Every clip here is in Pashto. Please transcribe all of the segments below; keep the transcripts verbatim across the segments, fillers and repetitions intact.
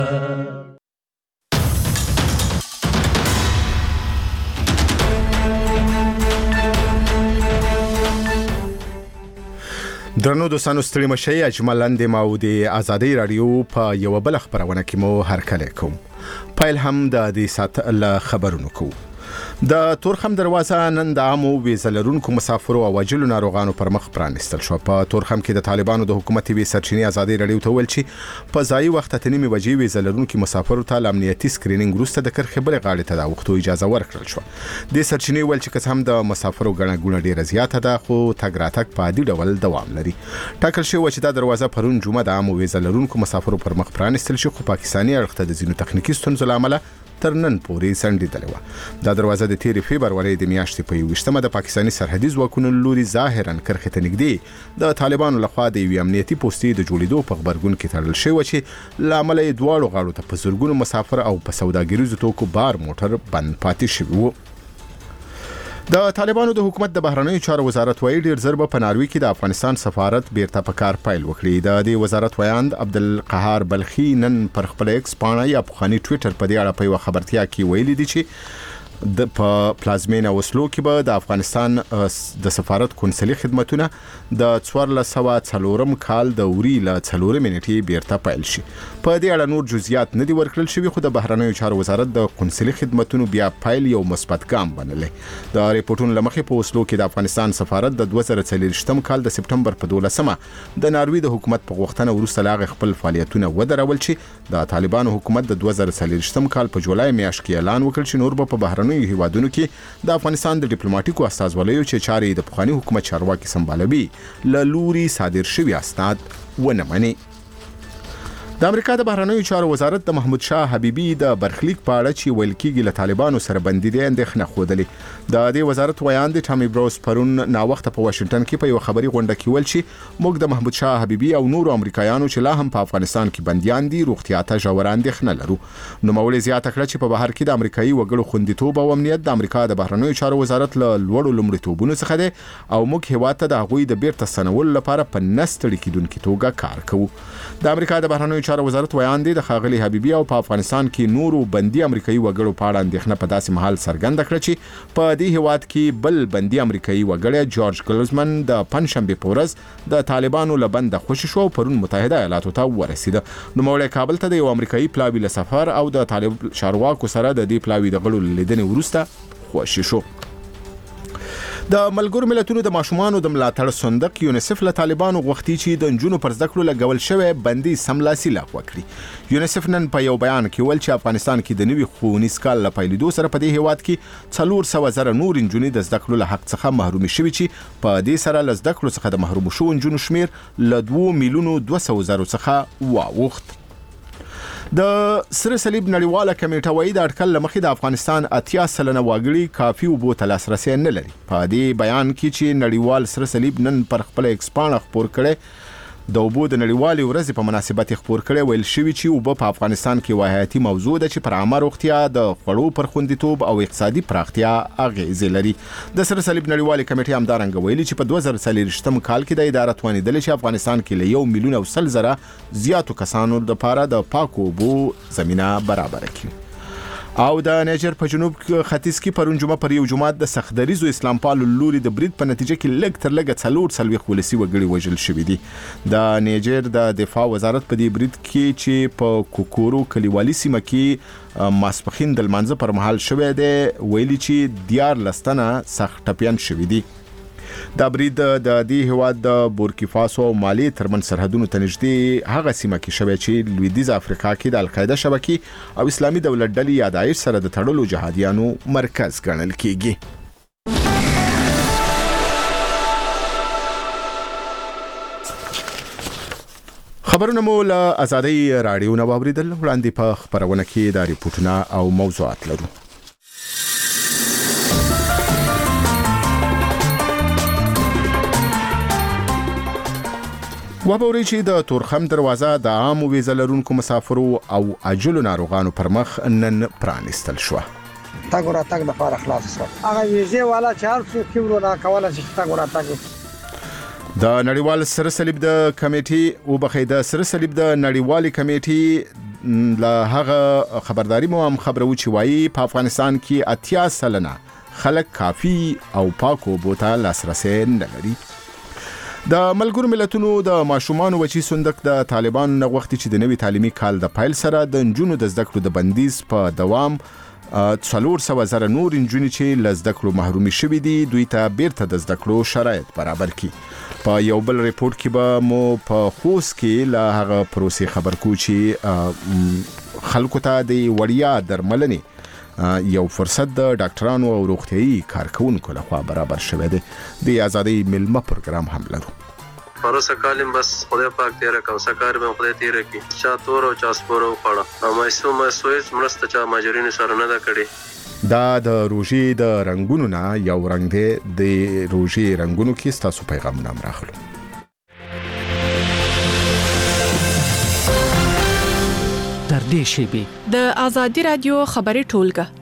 درنو دوستانو ستړي مشي اجمل اند ما او د ازادي رادیو په یو بل خبرونه کې مو هرکله کوم پایل هم د دې سات له خبرونو کو د تورخم دروازه نن د عامو ویزلرونکو مسافرو او وجلو ناروغانو پر مخ پرانستل شو. په تورخم کې د طالبانو د حکومت وی سرچینی ازادي رادیو ته ول چې په ځای وخت ته نیمه بجې ویزلرونکو مسافرو ته امنیتي سکرینینګ وروسته د کرخې بل غاړې ته د وختو اجازه ورکړل شو. د سرچینی ول چې کس هم د مسافرو غړنه ګونه ډیره زیاته ده خو تګ راتګ په عادي ډول دوام لري. ټاکل شوی چې دا دروازه پرون جمعه د عامو ویزلرونکو مسافرو پر مخ پرانستل شو خو پاکستاني اړخ ته د زینو تخنیکی ستونزو لامل تر نن پورې سندېدلې و. دا دروازه د تیرې فبروري د میاشتې په یوشتمه د پاکستاني سرحدي ځواکونو لوري ظاهرا کرخې ته نږدې د طالبانو لخوا د یو امنیتي پوسټي د جوړېدو په خبرګون کې تړل شوی چې لامل یې دواړو غاړو ته په زورګونو مسافر او په سوداګریزو توکو بار موټر بند پاتې شوی و. د طالبانو د حکومت د بهرنیو چارو وزارت وایي ډیر ضربه په ناروی کې د افغانستان سفارت بیرته په کار پیل وکړي. د دې وزارت ویاند عبدالقهار بلخي نن پر خپل ایکس پاڼه یا په خاني ټوئیټر په دې اړه په یو خبرتیا کې ویلي دي چې د په پلازمینه وسلو کې به د افغانستان د سفارت کونسلي خدماتونه د څوارلس سوه څلورم کال د وري له څلورم نیټې بیرته پیل شي. په دې اړه نور جزئیات نه دي ورکړل شوي خو د بهرنیو چارو وزارت د کونسلي خدماتونو بیا پیل یو مثبت ګام بللې. د ریپورتونو لمخې په وسلو کې د افغانستان سفارت د دوه زره څلوېښتم کال د سپټمبر په دولسمه د ناروی د حکومت په غوښتنه وروسته لاغ خپل فعالیتونه ودرول چې د طالبانو حکومت د دوه زره څلوېښتم کال په جولای میاشت کې اعلان وکړ چې نور به په بهرنیو هیوادونو کې د افغانستان د ډیپلوماټیکو استازولیو چې چارې د پخوانی حکومت چارواکي سمبالوي له لوري صادر شوی اسناد ونه مني. د امریکا د بهرنیو چارو وزارت د محمود شاه حبیبي د برخلیک په اړه چې ویل کېږي له طالبانو سره بندي دي اندېښنه ښودلې. د دې وزارت ویاند ټامي بروس پرون ناوخته په واشنگټن کې په یو خبري غونډه کې ویل چې موږ د محمود شاه حبیبي او نورو امریکایانو چې لا هم په افغانستان کې بنديان دي روغتیا ته ژور اندېښنه لرو. نو مولې زیاته کړه چې په بهر کې د امریکایي وګړو خوندیتوب او امنیت د امریکا د بهرنیو چارو وزارت له لوړو لومړیتوبونو څخه دی او موږ هیواد ته د هغوی د بیرته ستنولو لپاره په نستړي کېدونکي توګه کار کوو. د امریکا د بهرنیو چارو وزارت ویاند د خاغلی حبیبي او په افغانستان کې نورو بندي امریکایي وګړو په اړه اندېښنه په داسې محل څرګنده کړه چې په دې هیواد کې بل بندي امریکایي وګړی جورج ګلزمن د پنځشنبه په ورځ د طالبانو له بنده خوشی شو او پرون متحده ایالاتو ته ورسید. نو مولې کابل ته د یو امریکایي پلاوی له سفر او د طالب چارواکو سره د دې پلاوی د غړو لیدنې وروسته خوشی شو. د ملګرو ملتونو د ماشومانو د ملاتړ صندوق یونیسف له طالبانو غوښتي چې د نجونو پر زده کړو لګول شوی بندي سملاسي لغوه کړي. یونیسف نن په یو بیان کې ویل چې افغانستان کې د نوي ښوونیز کال له پیلېدو سره په دې هیواد کې څلور سوه زره نور نجونې د زده کړو له حق څخه محرومې شوي چې په دې سره له زده کړو څخه د محروم شوو نجونو شمیر له دوه میلیونو دوه سوه زرو څخه واوښت. د سره صلیب نړیواله کمیټه وایي د اټکل لمخې د افغانستان اتیا سلنه وګړي کافي اوبو ته لاسرسی نه لري. په دې بیان کې چې نړیوال سره صلیب نن پر خپل ایکس پاڼه خپور کړي د اوبو د نړیوالې ورځې په مناسبت خپور کړي ویل شوی چې اوبه په افغانستان کې واحدي موضوع ده چې پر عامه روغتیا د خوړو پر خوندیتوب او اقتصادي پراختیا اغیزې لري. د سره صلیب نړیوالې کمیټې همدارنګه ویلي چې په دوه زره څلوېښتم کال کې د اداره توانیدلې چې افغانستان کې له یو میلیون او سل زره زیاتو کسانو لپاره د پاکو اوبو زمینه برابر کړي. او د نیجر په جنوب ختیځ کې پرون جمعه پر یو جماعت د سختدریزو اسلام پالو لوري د برید په نتیجه کې لږ تر لږه څلور څلوېښت ولسي وګړي وژل شوي دي. د نیجر د دفاع وزارت په دې برید کې چې په کوکورو کلیوالي سیمه کې ماسپښین د لمانځه پر مهال شوی دی ویلي چې دیارلس تنه سخت ټپیان شوي دي. دا برید د دې هیواد د بورکیفاسو او مالی ترمن سرحدونو ته نږدې هغه سیمه کې شوی چې لویدیځ افریقا کې د القاعده شبکې او اسلامي دولت ډلې یا داعش سره د تړلو جهادیانو مرکز ګڼل کیږي. خبرونه مو له ازادي رادیو نه واوریدل. وړاندې په خبرونه کې د ریپورتونه او موضوعات لرو. وبوري چې د تورخم دروازه د عامو ویزه لرونکو مسافرو او عاجلو ناروغانو پر مخ نن پرانستل شو. تاګ را تاګ د فار خلاص شو. هغه ویزه والا چې هر څو کیورو را کوله چې تاګ را تاګ د نړیوال سره صلیب د کمیټې او بخیده سره صلیب د نړیوال کمیټې له هغه خبرداري مو هم خبرو چې وایي په افغانستان کې اتیا سلنه خلک کافي او پاکو بوته لاسرسي نه لري. د ملګرو ملتونو د ماشومان وچی صندوق د طالبان نه وخت چې د نوي تعلیمي کال د پایل سره د نجونو د زده کړو د بندیز په دوام څلور سوه زره نور نجونې چې له زده کړو محرومي شوي دي دوی ته بیرته د زده کړو شرایط برابر کړي. په یو بل ریپورت کې به مو په خوست کې له هغه پروسې خبر کو چې خلکو ته د وړیا درملنې یو فرصت د ډاکټرانو او روغتيایي کارکونکو لخوا برابر شوی دی. د آزادۍ ملمه پروګرام هم لرو. پروسه کالم بس خدای پاک تیر کا وسکار به خدای تیر کی چا تور او چا سپور او خړه او مېسو مېسوې مرسته چا ماجرین سره نه دا کړي. دا د روژې د رنگونو نه یو رنگ دی. د روژې رنگونو کې تاسو پیغام نام راخلو. تر دې شیبې د آزادي رادیو خبري ټولګه.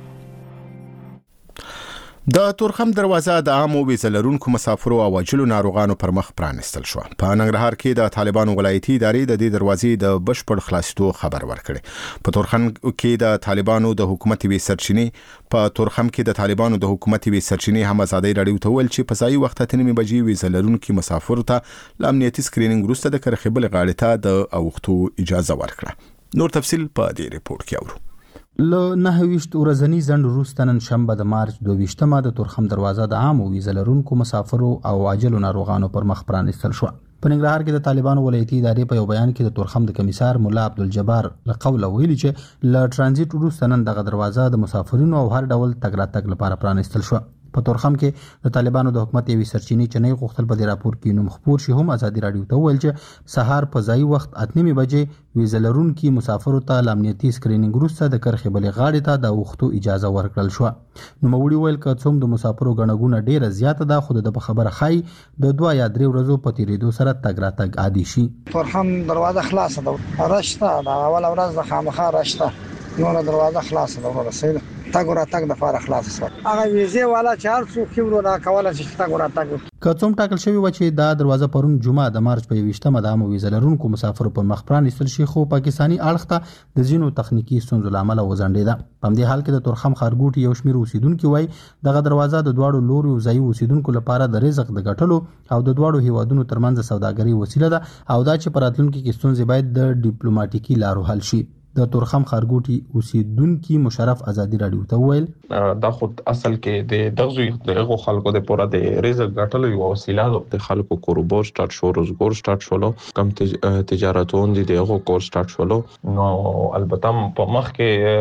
د تورخم دروازه د عامو ویزه لرونکو مسافرو او عاجلو ناروغانو پر مخ پرانستل شو. په ننګرهار کې د طالبانو ولایتي ادارې د دې دروازې د بشپړ خلاصېدو خبر ورکړي. په تورخم کې د طالبانو د حکومت وی سرچینې په تورخم کې د طالبانو د حکومت وی سرچینې هم آزادۍ رادیو ته ول چې په ځای وخت ته نیمه بجې ویزه لرونکو مسافرو ته لامنیتي سکرینینګ وروسته د کرخبل غاړې ته د اوختو اجازه ورکړه. نور تفصيل په دې ریپورت کې اورو. له نهه ویشت ورځنی ځنډ وروسته نن شنبه د مارچ دوه ویشتمه د تورخم دروازه د عامو ویزه لرونکو مسافرو او عاجلو ناروغانو پر مخ پرانستل شو. په ننګرهار کې د طالبانو ولایتي ادارې په یو بیان کې د تورخم د کمیسار مولا عبدالجبار له قوله ویلي چې له ترانزیت وروسته نن دغه دروازه د مسافرینو او هر ډول تګ راتګ لپاره پرانستل شو. په تورخم کې د طالبانو د حکومت یوې سرچینې چې نه غوښتل په دې راپور کې نوم خبر شي هم آزادي رادیو ته ویل چې سهار په ځای وخت اتنمې بجې ویزه لرونکو مسافرو ته لامنیتي سکرینینګ وروسته د کرخې بلې غاړې ته د وختو اجازه ورکړل شو. نو موړي ویل که څوم د مسافرو غنغونه ډیره زیاته ده خو د خبره خای د دوه یا درې ورځې په تیریدو سره تګ راتګ عادي شي. تورخم دروازه خلاصه ده راشته دا اول ورځ د خامخا راشته نو دروازه خلاصه ده ورسېده تاګ را تاګ د فارغ خلاص شو. هغه ویزه والا چار څو کیورو نا کوله چې تاګ را تاګ کڅوم ټاکل شوی و چې دا دروازه پرون جمعه د مارچ په یویشتمه د عامو ویزه لرونکو مسافرو پر مخ پرانستل شي خو پاکستانی اړخ ته د ځینو تخنیکی ستونزو لامل وزنډیده. په دې حال کې د تورخم خارګوټي یو شمیر اوسیدونکو وای دغه دروازه د دواړو لوري او ځای اوسیدونکو لپاره د رزق د ګټلو او د دواړو هیوادونو ترمنځ سوداګري وسیله ده او دا چې پراتلونکو کې ستونزې باید د ډیپلوماټیکي لارو حل شي. د تورخم خارګوټي اوسیدونکو مشرف آزادي رادیو ته ویل دا خود اصل کې د دغه دغه خلکو د پوره د رزق ګټلو یو وسیله د خلکو کاروبار سٹارټ شو روزګار سٹارټ شولو کم تجارتون دي دغه کور سٹارټ شولو. نو البته په مخ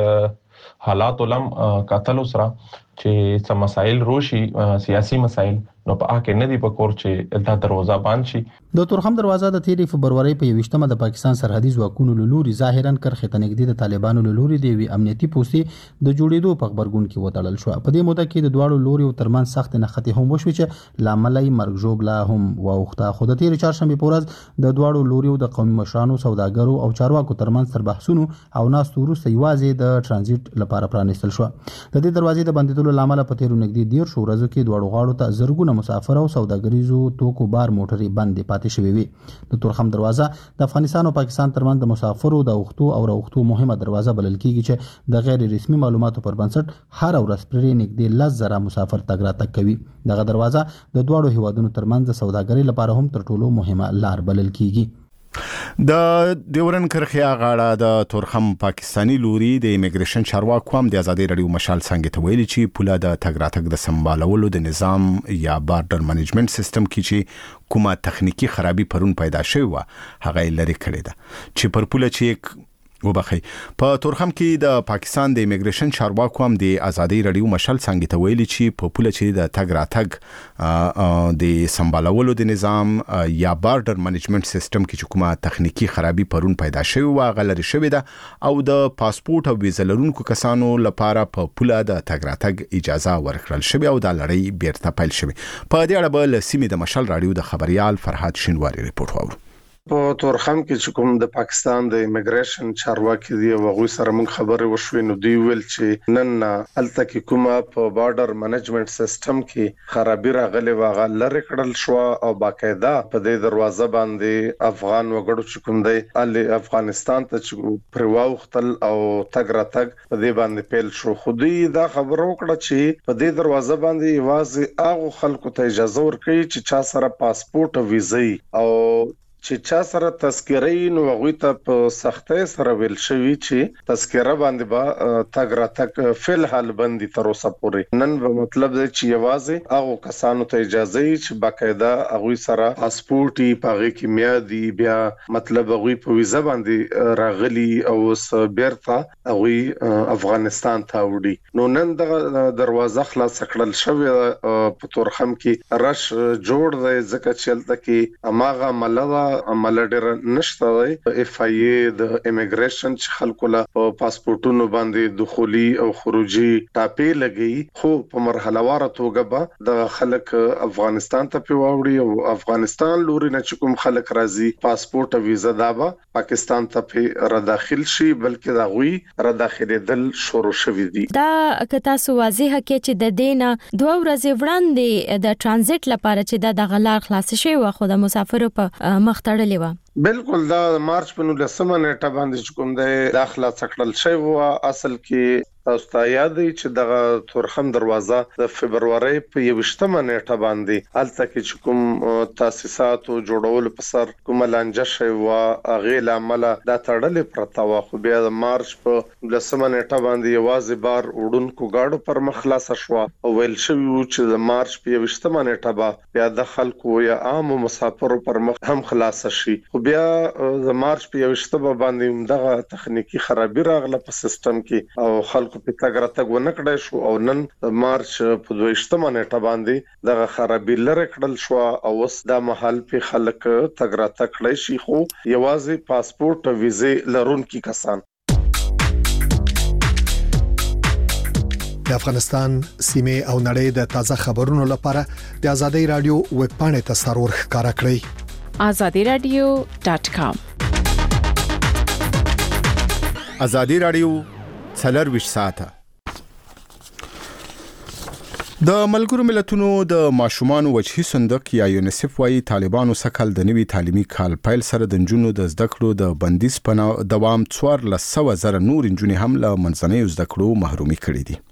کې حالات علم قتل سره چې سم مسائل روشي سیاسي مسائل نو په اکه نه دی په کور چې دا دروازه باندې شي. د تورخم دروازه د تیری فبرवरी په یوشتمه د پاکستان سرحدي ځواکونو له لوري ظاهرا کرخه تنګدي د طالبانو له لوري د وی امنیتي پوسټي د جوړېدو په خبرګون کې وټړل شو. په دې موده کې د دواړو لوري او ترمن سخت نختی هم وشو چې لاملای مرګ جوړلا هم واوخته. خو د تیر چهارشنبه په ورځ د دواړو لوري او د قومي مشرانو سوداګرو او چارواکو ترمن سر بحثونو او ناس تورسته یوازې د ترانزیت لپاره پرانستل شو. د دې دروازې د بندیدلو لامل په تیرو نګدي ډیر شو ورځو کې دواړو غاړو ته زرګونه مسافر او سوداګریزو توکو بار موټرې بندې پاتې شوې وي. د تورخم دروازه د افغانستان او پاکستان ترمنځ د مسافرو د اوختو او راوختو مهمه دروازه بلل کیږي چې د غیر رسمي معلوماتو پر بنسټ هر ورځ پرې نږدې لس زره مسافر تګ راتګ کوي. دغه دروازه د دواړو هیوادونو ترمنځ د سوداګرۍ لپاره هم تر ټولو مهمه لار بلل کیږي. د ډیورن کرخیا غاړه د تورخم پاکستانی لوري د ایمیګریشن چارواکو هم د آزادۍ رادیو مشال څنګه ته ویلي چې پوله د تګ راتګ د سمبالولو د نظام یا بارډر منیجمنت سیستم کې چې کومه تخنیکی خرابي پرون پیدا شوی و هغه لري کړی ده چې پر پوله چې وبخي په تورخم کې د پاکستان د ایمیګریشن چارواکو هم د آزادۍ رادیو مشال څنګه ته ویلي چې په پوله چې د تګ راتګ د سمبالولو د نظام یا بارډر منیجمنت سیستم کې کومه تخنیکی خرابي پرون پیدا شوی و هغه لري شوی ده او د پاسپورت او ویزه لرونکو کسانو لپاره په پوله د تګ راتګ اجازه ورکړل شوی او د لړۍ بیرته پیل شوی. په دې اړه بل سیمې د مشال رادیو د خبريال فرحات شینواری ریپورت وورو. په تورخم کې چې کوم د پاکستان د ایمیګریشن چارواکي دی هغه سره موږ خبرې وشوې نو دی ویل چې نن هلته کې کومه په بارډر منیجمنت سیستم کې خرابي راغلي واغه لری کړل شو او باقاعده په دې دروازه باندې افغان وګړو چې کوم دی ال افغانستان ته چې پرواوختل او تګ را تګ په دې باندې پیل شو خو دې دا خبر وکړه چې په دې دروازه باندې واځي هغه خلکو ته اجازه ورکړي چې چا سره پاسپورت او ویزه او چې چا سره تذکرې نو هغه ته په سختۍ سره ویل شوی چې تذکره باندې با تګ را تک فل حال باندې تر اوسه پورې نن به مطلب دی چې یوازې هغه کسانو ته اجازه ای چې باقاعده هغه سره پاسپورت پاغي کې میادي بیا مطلب هغه په ویزه باندې راغلي او اوس بیرته هغه افغانستان ته وړي نو نن د دروازه خلاص کړل شوی په تورخم کې رش جوړ دی ځکه چې لته کې اماغه ملغه عمل ډیر نشته دی اف ای ای د ایمیګریشن چې خلکو له پاسپورتونو باندې دخولي او خروجي ټاپې لګي خو په مرحله واره توګه به د خلک افغانستان ته پیوړي او افغانستان لوري نه چې کوم خلک راځي پاسپورت او ویزه دا به پاکستان ته را داخل شي بلکې دا غوي را داخليدل شروع شوي دي دا که تاسو واضح کې چې د دینه دوه ورځې وړاندې د ترانزیت لپاره چې د غلار خلاص شي او خو د مسافرو په مختړلې و بالکل دا مارچ په نولسمه نیټه باندې کوم د داخله څکړل شوی و اصل کې تاسو ته یاد دی چې د تورخم دروازه د فبرवरी په یوشتمه نیټه باندې الته کې کوم تاسیسات او جوړول په سر کوم لانجه شوی و اغه لامل دا تړلې پرتا و خو بیا د مارچ په لسمه نیټه باندې یوازې بار وډونکو گاډو پر مخلاص شو او ویل شوی چې د مارچ په یوشتمه نیټه به بیا د خلکو یا عام مسافرو پر مخ هم خلاص شي خو بیا د مارچ په یوشتمه باندې دغه تخنیکی خرابي راغله په سیستم کې او خلکو په تګ راتګ ونه کړی شو او نن مارچ په دویشتمه نیټه باندې دغه خرابي لره کړل شو او اوس د محل په خلک تګ راتګ کړی شي خو یوازې پاسپورت او ویزه لرونکي کسان د افغانستان سیمه او نړۍ د تازه خبرونو لپاره د ازادي رادیو ویب پاڼې ته سرور ښکارا کړئ azadi radio dot com ازادي رادیو څلور ویشت ساعته د ملګرو ملتونو د ماشومان وجهي صندوق یا یونیسف وايي طالبانو سکهال د نوي تعلیمي کال پیل سره د جنونو د زده کړو د بندیز په دوام څوار لسو زره نور جنونې هم له منځنۍ زده کړو محرومي کړي دي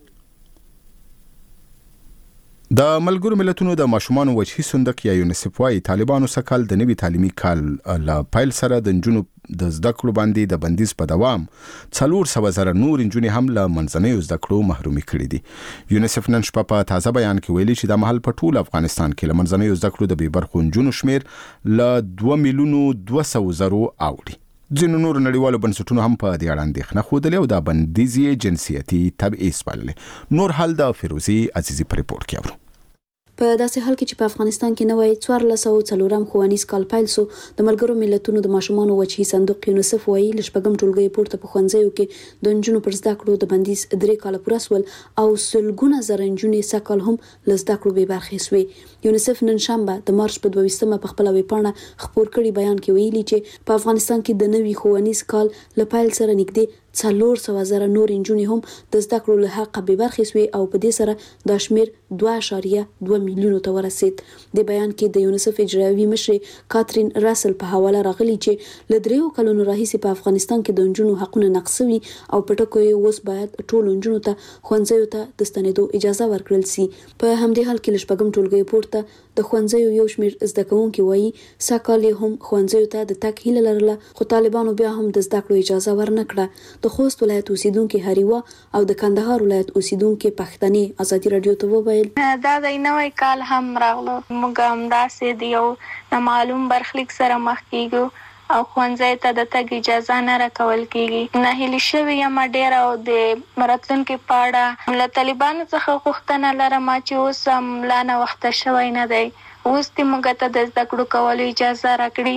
د ملګرو ملتونو د ماشومان وجهي صندوق یا یونیسف وايي طالبانو سکهال د نوي تعلیمي کال له پیل سره د جنونو د زده کړو باندې د بندیز په دوام څلور سوه زره نور جنونې هم له منځنۍ زده کړو محرومي کړي دي یونیسف نن شپه په تازه بیان کې ویلي چې د محل په ټول افغانستان کې له منځنۍ زده کړو د بې برخو جنونو شمیر له دوه میلیونو دوه سوه زرو اوړي ځینو نور نړیوالو بنسټونو هم په دې اړه اندېښنه ښودلې او د بندیز جنسیتي تبعیض بللې نور حال د فیروزي عزیزي په ریپورت کې اورو په داسې حال کې چې په افغانستان کې نوې څوارلس سوه څلورم ښوونیز کال پیل شو د ملګرو ملتونو د ماشومانو وجهي صندوق یونیسف وايي ل شپږم ټولګي پورته په ښوونځیو کې د نجونو پر زده کړو د بندیز درې کاله پوره سول او سلګونه زره نجونې سکهال هم ل زده کړو بې برخې شوې یونیسف نن شنبه د مارچ په دویشتمه په خپل ویب پاڼه خپور کړي بیان کې ویلي چې په افغانستان کې د نوي ښوونیز کال ل پیل سره نږدې څلور سوه زره نور نجونې هم د زده کړو له حقه بې برخې شوې او په دې سره دا شمیر دوه اعشاریه دوه میلیونو ته ورسید د بیان کې د یونیسف اجرایوي مشر کاترین راسل په حواله راغلي چې ل دریو کلونو راهیسې په افغانستان کې د نجونو حقونه نقصوي او په ټکو یې اوس باید ټول نجونو ته ښوونځیو ته د ستنېدو اجازه ورکړل شي په همدې حال کې ل شپږم ټولګي پورته د ښوونځیو یو شمیر زده کوونکي وایي سکهال هم ښوونځیو ته د تګ هیله لرله خو طالبانو بیا هم د زده کړو اجازه ورنکړه د خوست ولایت اوسیدونکو هریوا او د کندهار ولایت اوسیدونکو پښتني ازادي رادیو ته وویل دا د نوې کال هم راغلو موږ هم داسې دی یو نامعلوم برخلیک سره مخ کیږو او ښوونځي ته د تګ اجازه نه راکول کیږي نه هیله شوی یم ډیر او د راتلونکي پاړه له طالبانو څخه غوښتنه لرم چې اوس هم لا نه وخت شوی نه دی اوس دې موږ ته د زده کړو کولو اجازه راکړي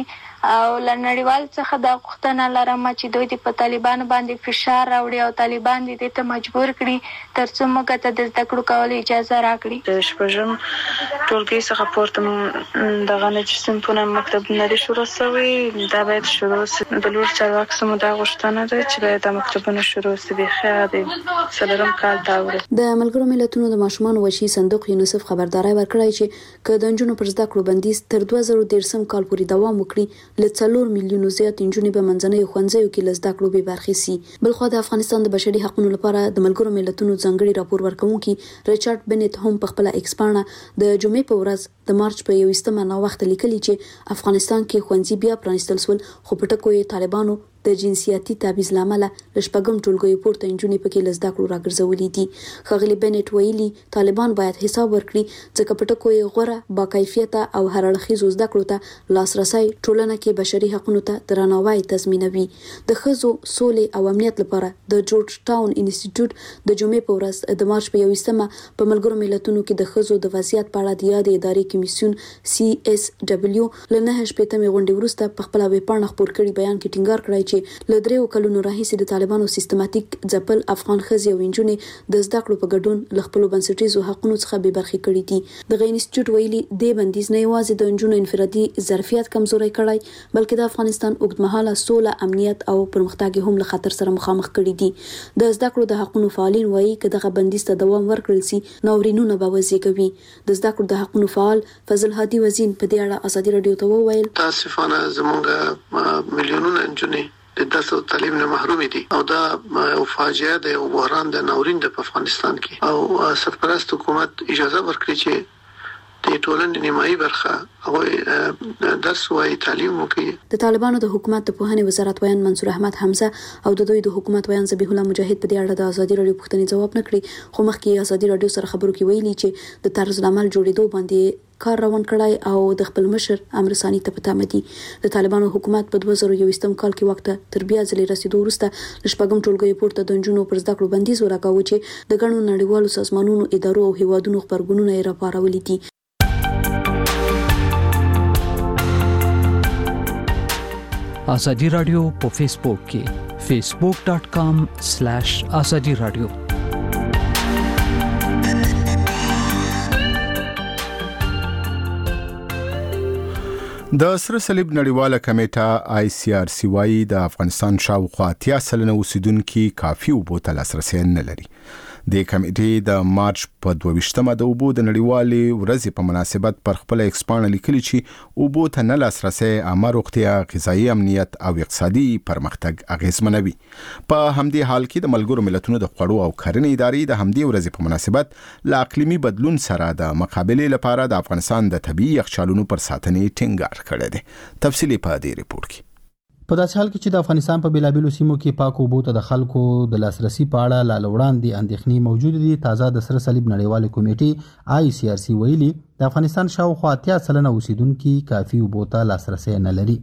او لنړیوال څخه د غوښتنه لرم چې دوی د په طالبانو باندې فشار راوړي او طالبان دې ته مجبور کړي ترڅو موږ ته د زده کړو کولو اجازه راکړي. د شپږم ټولګي څخه پورته دغه نجس صنفونه مکتبونه دي شروع شوي، دا باید شروع شي. د لوړ چارواکو سمو دا غوښتنه ده چې باید د مکتبونو شروع شي بخیا د څلورم کال ته ورسېږي. د ملګرو ملتونو د ماشومان وشي صندوق یونیسف خبرداري ورکړی چې که د نجونو پر زده کړو بندیز تر دوه زره دېرشم کال پورې دوام وکړي له څلور میلیونو زیات نجونې به منځنیو ښوونځیو کې له زده کړو بې برخې سي. بلخوا د افغانستان د بشري حقوقو لپاره د ملګرو ملتونو ځانګړي راپور ورکوونکي ریچارډ بنت هم په خپل ایکس پاڼه د جمعې په ورځ د مارچ په یوویشتمه ناوخته لیکلي چې افغانستان کې ښوونځي بیا پرانیستل شول، خو په ټکو یې طالبانو د جنسیاتي تبعیض لامل له شپږم ټولګیو پورته نجونې پکې له زده کړو راګرځولې دي. ښاغلي بنت ویلي طالبان باید حساب ورکړي ځکه په ټکو یې غوره باکیفیته او هر اړخیزو زده کړو ته لاسرسی ټولنه کې بشري حقوقو ته درناوی تضمینوي. د ښځو سولې او امنیت لپاره د جورج ټاون انسټیټیوټ د جمعې په ورځ د مارچ په یوویشتمه په ملګرو ملتونو کې د ښځو د وضعیت په اړه د یادې ادارې کمیسیون سی اس ډبلیو له نهه شپېتمې غونډې وروسته په خپل ویبپاڼه خپور کړي بیان کې ټینګار کړی چې له دریو کلونو راهیسې د طالبانو سیستماتیک ځپل افغان ښځې او نجونې د زده کړو په ګډون له خپلو بنسټیزو حقوقو څخه بې برخې کړي دي. دغه انسټیټیوټ ویلي دې بندیز نه یوازې د نجونو انفرادي ظرفیت کمزوری کړی بلکې د افغانستان اوږدمهاله سوله، امنیت او پرمختګ هم له خطر سره مخامخ کړي دي. د زده کړو د حقوقو فعالین وایي چې دغه بندیز ته دوام ورکړل سي ناورینونه به وزېږوي. د زده کړو د حقوقو فعال فضل هادي وزین په دې اړه ازادي رادیو ته وویل تاسفانه زمونږ میلیونونه نجونې د درس او تعلیم نه محروم دي او دا او فاجعه د یو بحران د ناورین د افغانستان کې او سرپرست حکومت اجازه ورکړي چې د ټولنې نیمایي برخه او درس او تعلیم وکړي. د طالبانو د حکومت د پوهنې وزارت ویان منصور احمد حمزه او د دوی د حکومت ویان ذبیح الله مجاهد په دې اړه د ازادي رادیو پوښتنې جواب نه کړی، خو مخکې ازادي رادیو سره خبرو کې ویلي چې د طرز العمل جوړېدو باندې کار روان کړای او د خپل مشر امر ثاني ته پته مدي. د طالبانو حکومت په دوه زره یوویشتم کال کې وخت تر بیا ځلې رسیدو وروسته د شپږم ټولګیو پورته د نجونو پر زده کړو بندیز ولګاوه چې د ګڼو نړیوالو سازمانونو، ادارو او هیوادونو خبرګونونه یې راپارولي دي. ازادي رادیو په فیسبوک کې فیسبوک ډاٹ کام سلیش ازادي رادیو. د سره صلیب نړیواله کمیټه آی سی آر سی وايي د افغانستان شاوخوا اتیا سلنه اوسیدونکو کافي اوبو ته لاسرسي نه لري. د کمیټې د مارچ په دوه ویشتمه د اوبو د نړیوالې ورځې په مناسبت پر خپل ایکسپاڼه لیکلي چې اوبو ته نه لاسرسي عامه روغتیا، غذایي امنیت او اقتصادي پرمختګ اغیزمنوي. په همدې حال کې د ملګرو ملتونو د خوړو او کرنې ادارې د همدې ورځې په مناسبت له اقلیمي بدلون سره د مقابلې لپاره د افغانستان د طبيعي یخچالونو پر ساتنې ټینګار کړی دی. تفصیلی په دې ریپورت کې. په داسې حال کې چې د افغانستان په بیلابیلو سیمو کې پاکو اوبو ته د خلکو د لاسرسي په اړه لا وړاندې اندېښنې موجود دي، تازه د سره صلیب نړیواله کمیټې آی سی آر سی ویلي د افغانستان شاوخوا اتیا سلنه اوسیدونکو کافي اوبو ته لاسرسي نه لري.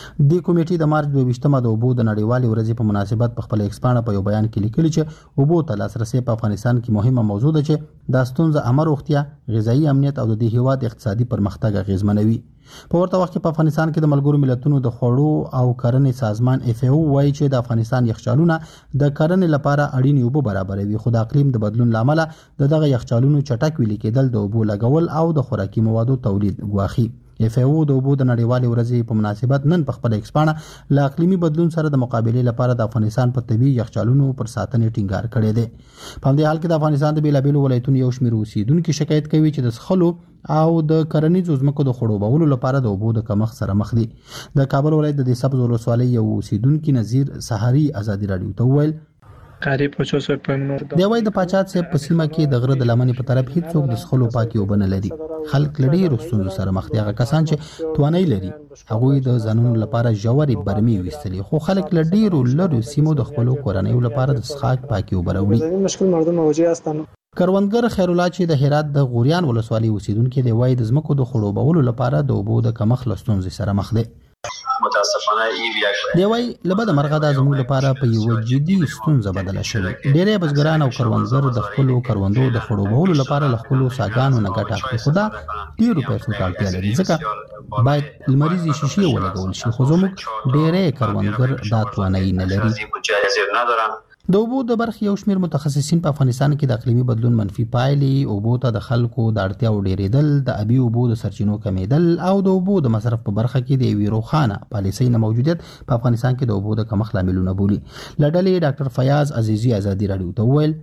د کمیټې د مارچ دوه ویشتمه د اوبو د نړیوالې ورځې په مناسبت په خپل ایکسپاڼه په یو بیان کې لیکلي چې اوبو ته لاسرسي په افغانستان کې مهمه موضوع ده چې د ستونزه عامه روغتیا، غذایي امنیت او د دې هیواد اقتصادي پرمختګ اغیزمنوي. په ورته وخت کې په افغانستان کې د ملګرو ملتونو د خوړو او کرنې سازمان اف ای او وايي چې د افغانستان یخچالونه د کرنې لپاره اړینې اوبه برابروي، خو د اقلیم د بدلون لامل د دغه یخچالونو چټک ویلي کېدل د اوبو لګول او د خوراکي موادو تولید ګواښي. اف ای او د اوبو د نړیوالې ورځې په مناسبت نن په خپل ایکسپاڼه له اقلیمي بدلون سره د مقابلې لپاره د افغانستان په طبي یخچالونو پر ساتنې ټینګار کړی دی. په همدې حال کې د افغانستان د بیلابیلو ولایتونو یو شمېر اوسیدونکو شکایت کوي چې د څښلو او د کرنیزو ځمکو د خړوبولو لپاره د اوبو د کمښت سره مخ دي. د کابل ولایت د سبز ولسوالۍ یو اوسیدونکو نذیر سحری ازادي رادیو ته وویل کاری پچوسو پمنو دی وای د پاچات صاحب په سیمه کې د غره د لمنې په طرف هیڅ څوک د څښلو پاکي اوبه نه لري. خلک لړې رسونو سره مخ دي. هغه کسان چې توانای لري هغه د ځانونو لپاره جوړې برمي وستلي، خو خلک لړې رو لرو سیمو د خپل کورنۍ لپاره د څښاک پاکي اوبه راوړي. مشکل مردم موجي هستن. کروندګر خیر الله چې د هرات د غوریان ولسوالۍ اوسیدونکو دی وای د زمکو د خړوبولو لپاره د اوبو د کمښت لستونزې سره مخ دي. متاسفانه این یک دی وای لبد مرغه د زموږ لپاره په یو جدي ستونزه بدله شوې. ډېری بزګران او کروندګر د خپلو کروندو د خړوبولو لپاره له خپلو څاګانو نه ګټه اخلي، خو دا ډېرو پیسو ته اړتیا لري، ځکه باید لمریزې شیشې ولګول شي، خو زموږ ډېری کروندګر دا توانایي نه لري. د اوبو د برخې یو شمېر متخصصین په افغانستان کې د اقلیمي بدلون منفي پایلې، اوبو ته د خلکو د اړتیاو ډېرېدل، د ابي اوبو د سرچینو کمیدل او د اوبو د مصرف په برخه کې د یوې روښانه پالیسۍ نه موجودیت په افغانستان کې د اوبو د کمښت لاملونه بولي. له ډلې ډاکټر فیاض عزیزي ازادي راډیو ته وویل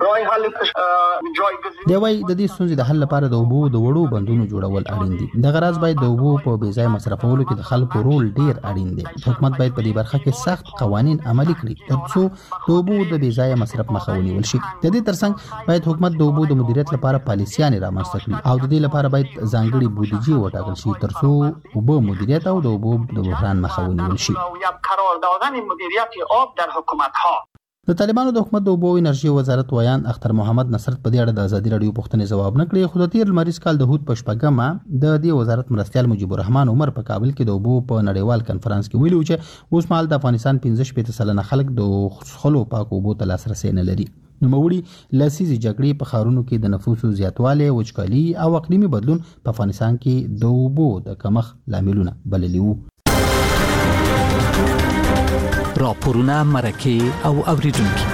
دی وای د دې ستونزې د حل لپاره د اوبو د وړو بندونو جوړول اړین دي. د غرض باید د اوبو په بې ځای مصرفولو کې د خلکو رول ډیر اړین دی. حکومت باید په دې برخه کې سخت قوانین عملي کړي ترڅو د اوبو د بې ځای مصرف مخه ونیول شي. د دې ترڅنګ باید حکومت د اوبو د مدیریت لپاره پالیسیانې رامنځته کړي او د دې لپاره باید ځانګړي بودیجې وټاکل شي ترڅو اوبو مدیریت او د اوبو د بحران مخه ونیول شي. قرار دادن مدیریت آب در حکومت ها. د طالبانو د حکومت د اوبو او انرژي وزارت ویان اختر محمد نصرت په دې اړه د ازادي راډیو پوښتنې ځواب نه کړی، خو د تیر لمریز کال د هوت په شپږمه د دې وزارت مرستیال مجيب الرحمن عمر په کابل کې د اوبو په نړیوال کنفرانس کې ویلي چې اوس مهال د افغانستان پنځه شپېته سلنه خلک د څښلو پاکو اوبو ته لاسرسی نه لري. نوموړي لسیزې جګړې په ښارونو کې د نفوسو زیاتوالی، وچکالي او اقلیمي بدلون په افغانستان کې د اوبو د کمښت لاملونه بللي وو. راپورونه، مرکې او اوریدونکي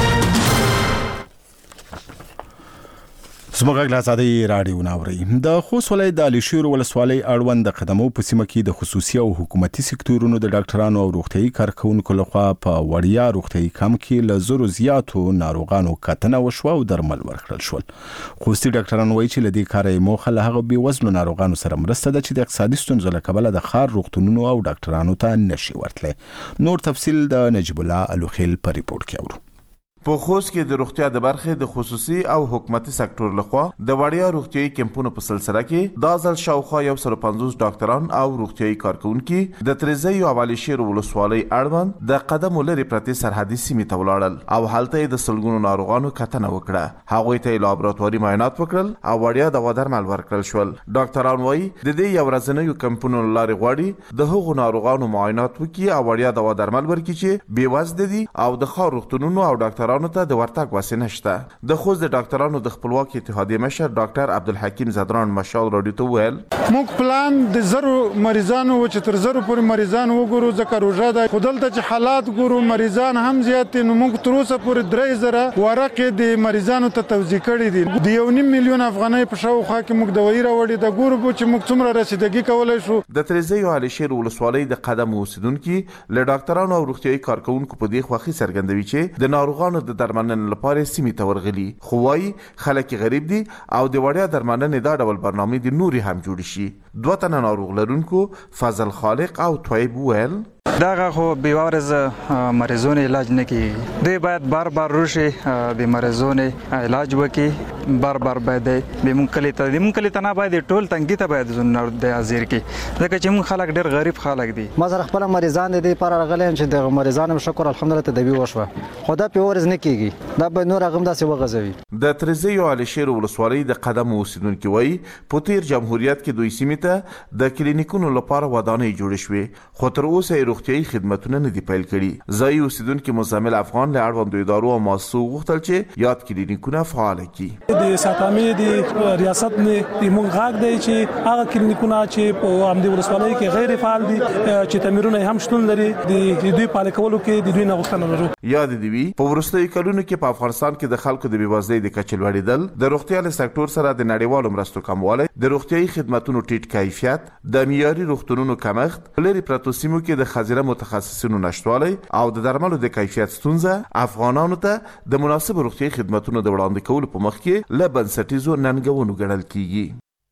زموږ غږ ازادي راډیو ناوري. د خوست ولایت د الیشیر ولسوالۍ اړوند د قدمو په سیمه کې د خصوصي او حکومتي سکتورونو د ډاکټرانو او روغتيایي کارکونکو لخوا په وړیا روغتيایي کم کې له زرو زیاتو ناروغانو کتنه وشوه او درمل ورکړل شول. خوستي ډاکټران وایي چې لدې کار یې موخه له هغه بې وزنو ناروغانو سره مرسته ده چې د اقتصادي ستونزو له کبله د ښار روغتونونو او ډاکټرانو ته نشي ورتلی. نور تفصیل د نجیب الله الوخیل په ریپورت کې اورو. په خوست کې د روغتیا د برخې د خصوصي او حکومتي سکتور لخوا د وړیا روغتيایي کمپونو په سلسله کې د ځل شاوخوا یو سل پنځوس ډاکټران او روغتيایي کارکونکو د تریزی او الیشیر ولسوالۍ اړوند د قدم لري پرتې سرحدي سیمې ته ولاړل او هلته د سلګونو ناروغانو کتنه وکړه. هغوی ته لابراتواري معاینات وکړل او وړیا دوا درمل ورکړل شول. ډاکټران وایي د دې یو ورځنیو کمپونو لارې غواړي د هغو ناروغانو معاینات وکړي او وړیا دوا درمل ورکړي چې بې وزن دي او د ښار روغتونونو او ډاکټرانو ته د ورتګ وسه نشته. د خوست د ډاکټرانو د خپلواک اتحادیې مشر ډاکټر عبدالحکیم زدران مشال راډیو ته ویل موږ پلان د زرو مریضانو چې تر زرو پورې مریضان وګورو ځکه روژه ده، خو دلته چې حالات ګورو مریضان هم زیات دي. نو موږ تر اوسه پورې درې زره ورقې د مریضانو ته توزیع کړي دي. د یو نیم میلیون افغانۍ په شاوخوا کې موږ دوايي راوړي د ګورو چې موږ څومره رسیدګي کولای شو. د تریزی او الیشیر ولسوالۍ د قدم اوسیدونکو له ډاکټرانو او روغتيایي کارکونکو په دې خوخي څرګندوي چې د ناروغانو د درملنې لپاره سیمې ته ورغلي، خو وايي خلک غریب دي او د وړیا درملنې دا ډول برنامه د نوري هم جوړ شي. دوه تنه ناروغ لرونکو فضل خالق او طيب ویل دغه خو بیوارز مریضونو علاج نه کیږي. دوی باید بار بار روشي د مریضونو علاج وکړي، بار بار باید د مونکلی ته د مونکلی ته نه باید ټول تنګي ته باید زنه د حاضر کی ځکه چې مون خلک ډیر غریب خلک دي. ما زره خپل مریضان دي پر غلې چې د مریضانو شکر الحمدلله تدبیر وشوه، خدا په ورز نه کیږي دا به نور غم داسې وغځوي. د تریزی او الیشیر ولسوالۍ د قدم اوسیدونکو وایي په تیر جمهوریت کې دوی سیمې ته د کلینیکونو لپاره ودانۍ جوړې شوې، خو تر اوسه روغتيایي خدمتونه نه دي پیل کړي. ځای اوسیدونکو مزمل افغان له اړوند ادارو او مؤسسو غوښتل چې یاد کلینیکونه فعال کړي. د ساتامي د ریاست نه موږ غاګ دی چې هغه کلینیکونه چې په امدی ولسوالۍ کې غیر فعال دي چې تمرینونه هم شتون لري د دوی پال کولو کې د دوی نه غوښتنه لرو. یاد دی وی په ورستۍ کلونو کې په افغانستان کې د خلکو د بیوازۍ د کچې لوړېدل، د روغتیايي سکتور سره د نړیوالو مرستو کموالی، د روغتیايي خدماتونو ټیټ کیفیت، د معیاري روغتونونو کمښت، لري پرتو سیمو کې د خزیره متخصصینو نشټوالی او د درملو د کیفیت ستونزه افغانانو ته د مناسب روغتیايي خدماتونو د وړاندې کولو په مخ کې له بنسټیزو ننګونو ګڼل کیږي.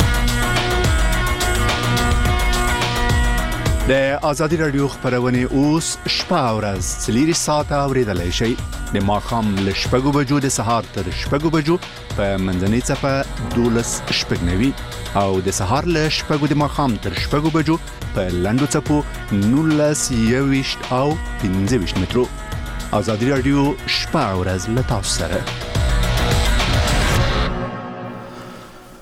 د ازادي رادیو خبرونه اوس شپه او ورځ څلور ساعته اوریدلای شئ. د ماښام له شپږو بجو د سهار تر شپږو بجو په منځنۍ څپه دولس شپږنوي او د سهار له شپږو د ماښام تر شپږو بجو په لنډو څپو نولس یويشت او پنځه ویشت مترو. ازادي رادیو شپه او ورځ له تاسو سره.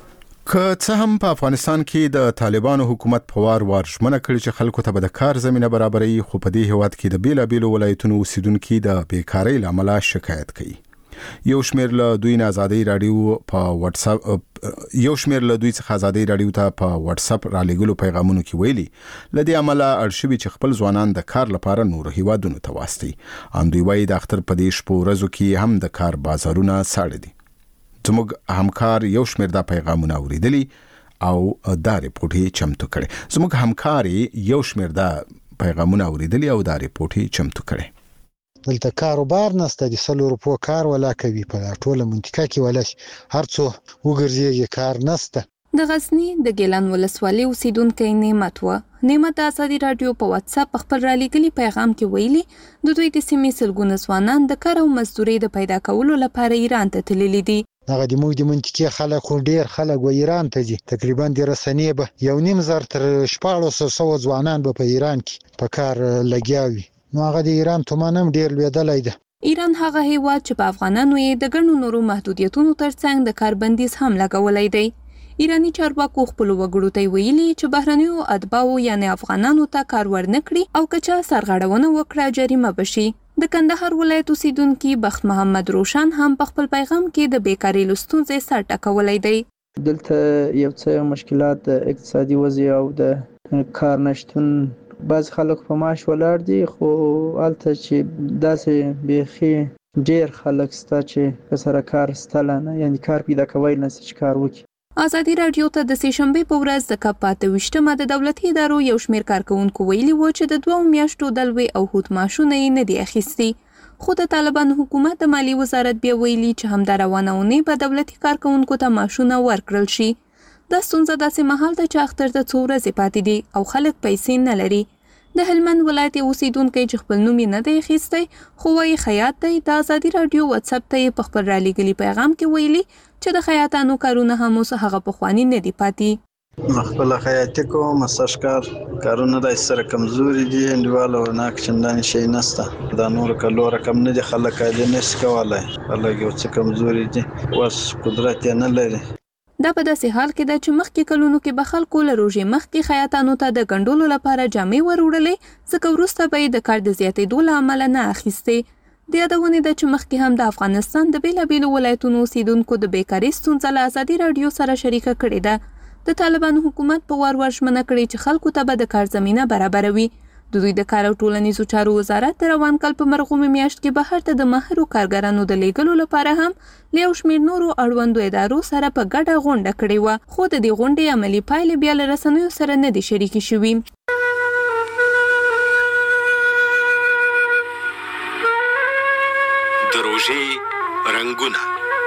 که څه هم په افغانستان کې د طالبانو حکومت په وار وار ژمنه کړې چې خلکو ته به د کار زمينه برابري، خو په دې هیواد کې د بیلابیلو ولایتونو اوسیدونکو د بیکاری لامل شکایت کوي. یو شمېر له دوی نه ازادي رادیو په واتس اپ یو شمېر له دوی څخه ازادي رادیو ته په واتس اپ را لګلو پیغامونو کې ویلي لدې عمله ارشبي چې خپل ځوانان د کار لپاره نور هیوادونو ته واستي. ان دوی وايي د اختر په دې شپو ورځو کې هم د کار بازارونه ساړه دي. زموږ همکار یو شمېر د پیغامونه اوریدلي او دا ریپورت چمتو کړي. زموږ همکار یو شمېر د پیغامونه اوریدلي او دا ریپورت چمتو کړي. دلته کاروبار نسته، د سلو روپو کار ولا کوي په ټوله منطقه کې ولش هر څو وګرځي کار نسته. د غزنی د ګیلان ولسوالۍ اوسیدونکو نعمت و نعمت ازادي رادیو په واتس اپ خپل را لګلي پیغام کې ویلي د دوی د سیمې سلګونه ځوانان د کار او مزدوري د پیدا کولو لپاره ایران ته تللي دي. هغه د موږ د منطقې خلک خو ډیر خلک و ایران ته دي، تقریبا د رسنۍ به یو نیم زر تر شپږ سوه ځوانان به په ایران کې په کار لګیاوي. نو هغه د ایران تومانم ډیر لویدلای ده. ایران هغه هیواد چې په افغانانو یې د ګڼو نورو محدودیتونو ترڅنګ د کار بندیز هم لګولای دی. ایرانی چارواکو خپل وګړو ته ویلي چې بهرنیو اتباعو یعنی افغانانو ته کار ورنکړي او کچا سرغړونه وکړه جریمه بشي. د کندهار ولایت اوسیدونکو بخت محمد روشن هم په خپل پیغام کې د بیکاری لستونزې سر ټکولای دی. دلته یو څه مشکلات اقتصادي وضع او د کار نشټون بعض خلک په معاش ولاړ دي، خو الته چې داسې بیخي ډیر خلک ستا چې سره کار ستل نه یعنی کار پیدا کوي نه چې کار وکړي. ازادي رادیو ته د سهشنبه په ورځ د کپ اته ویشتمه د دولتي ادارو یو شمېر کارکونکو ویلي و چې د دوه میاشتو دلوي او هوت معاشونه یې نه دي اخیستي. خو د طالبان حکومت د مالی وزارت بیا ویلي چې هم د روانونې په دولتي کارکونکو ته معاشونه ورکړل شي. د ستونزه داسې مهال ته چې اختر ته څو ورځې پاتې دي او خلک پیسې نه لري. د هلمند ولایت اوسیدونکو چې خپل نوم نه دی اخیستی خو وايي خیاط دی د ازادي رادیو واتس اپ ته په خپل را لګلي پیغام کې ویلي چې د خیاطانو کارونه هم اوس هغه پخوانی نه دی پاتې. مخبل خیاطي کوم مساشکار کارونه د سره کمزوري دي انډیوالو نه چندان شي نسته دا نور کلو رقم نه دي خلک دې نس کولای خلک یو څه کمزوري دي واس قدرت نه لري. دا په داسې حال کې ده چې مخکې کلونو کې به خلکو له روژې مخکې خیاطانو ته د ګنډلو لپاره جامې وروړلې ځکه وروسته به یې د کار د زیاتېدو له امله نه اخیستې. د یادونې ده چې مخکې هم د افغانستان د بیلابیلو ولایتونو اوسیدونکو د بیکارۍ ستونزه له ازادي رادیو سره شریکه کړې ده. د طالبانو حکومت په وار وار ژمنه کړې چې خلکو ته به د کار زمینه برابروي. د دوی د کار او ټولنیزو چارو وزارت د روان کال په مرغومې میاشت کې بهر ته د ماهرو کارګرانو د لیږلو لپاره هم له یو شمېر نورو اړوندو ادارو سره په ګډه غونډه کړې وه، خو د دې غونډې عملي پایلې بیا له رسنیو سره نه دي شریکې شوي. د روژې رنګونه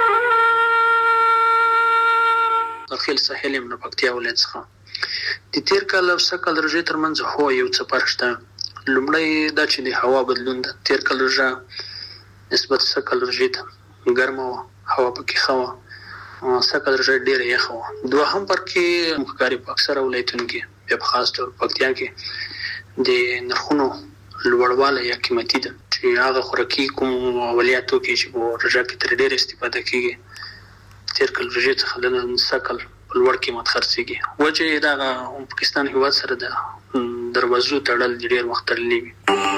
داخل ساحل یم نه پکتیا ولایت څخه د تیر کال او سږ کال روژې ترمنځ هو یو څه فرق شته. لومړی دا چې د هوا بدلون ده. تیر کال روژه نسبت سږ کال روژې ته ګرمه وه، هوا پکې ښه وه، سږ کال روژه ډېره یخه وه. دوهم فرق کې موږ ښکاري په اکثره ولایتونو کې بیا په خاص ډول پکتیا کې د نرخونو لوړوالی یا قیمتي ده چې هغه خوراکي کوم اولیا توکي چې په روژه کې ترې ډېره استفاده کېږي تیر کال روژې څخه د سږ کال لوړ قیمت خرڅېږي. وجه یې دغه پاکستان هیواد سره د دروازو تړل ډېر وخت تړلی وي.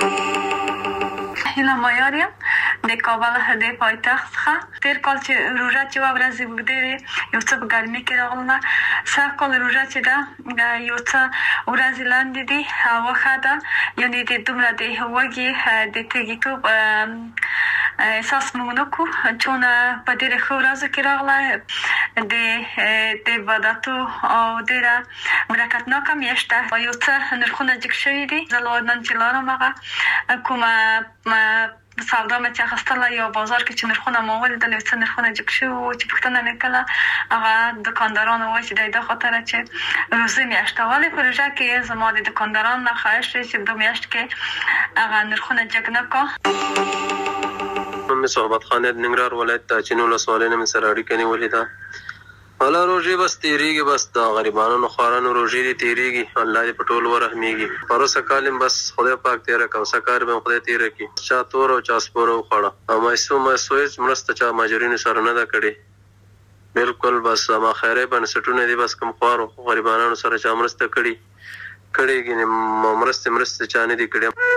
هیله مایار یم د کابل د پایتخت څخه. تیر کال چې روژه چې وه ورځې اوږدې وې یو څه په ګرمۍ کې راغله. سږ کال روژه چې ده یو څه ورځې لاندې دي، هوا ښه ده، یعنې د دومره د وږي د تږیتوب احساس مونږ نه کوو چون په ډېره ښه ورځو کې راغله. د عبادتو او ډېره برکتناکه میاشت ده. یو څه نرخونه جګ شوي دي. زه لا نن چې لاړم هغه کومه سودا مې چې اخیستله یا بازار کې چې نرخونه ما ولیدل یو څه نرخونه جګ شوي وو چې پوښتنه مې کړله هغه دوکاندارانو وایي چې د دې خاطره چې روژې میاشت ده، ولې په روژه کې زما د دوکاندارانو نه خواهش دی چې په دې میاشت کې هغه نرخونه جګ نه کړو. مې صحبت خانه د ننګرهار ولایت د چینو ولسوالۍ نه مې سره اړیکه نیولې ده. والا روژې بس تیریږي، بس د غریبانو خوارانو روژې دې تیریږي، الله دې په ټول ورحمیږي. پروسه کال بس خدای پاک تیره کړه، اوسه کار به خدای تیره کړي. چا تور او چا سپور وخوړه او مایسو مایسو هېڅ مرسته چا مهاجرینو سره نه ده کړې. بالکل بس ما خیره بنسټونه دي بس کم خوارو غریبانو سره چې مرسته کړي کړي ګنې مرسته مرسته چانه دي کړي.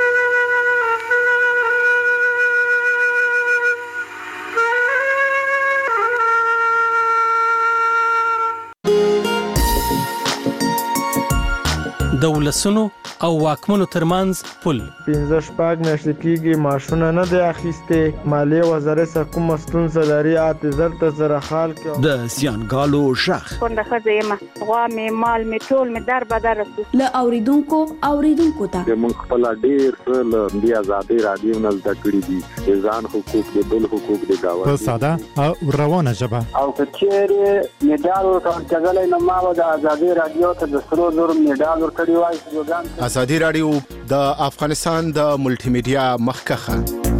د ولسونو او واکمنو ترمنځ پل پنځه شپږ میاشتې کېږي معاشونه نه دی اخیستې مالیې وزارت سره کومه ستونزه لري اته زر ته زره خال کې د زیانګالو شخ کونډه ښځه یم غوا مې مال مې ټول مې در بدر رسو له اوریدونکو اوریدونکو ته موږ خپل ډیر څه له دې ازادي رادیو نه زده کړي دي ځان حقوق د بل حقوق د گاوند په ساده او روانه ژبه او کچېره میډال ورکړل کېدل نو ما د ازادي رادیو ته د سرو زر میډال ورکړی وای. ازادي رادیو د افغانستان د ملټي میډیا مخکخه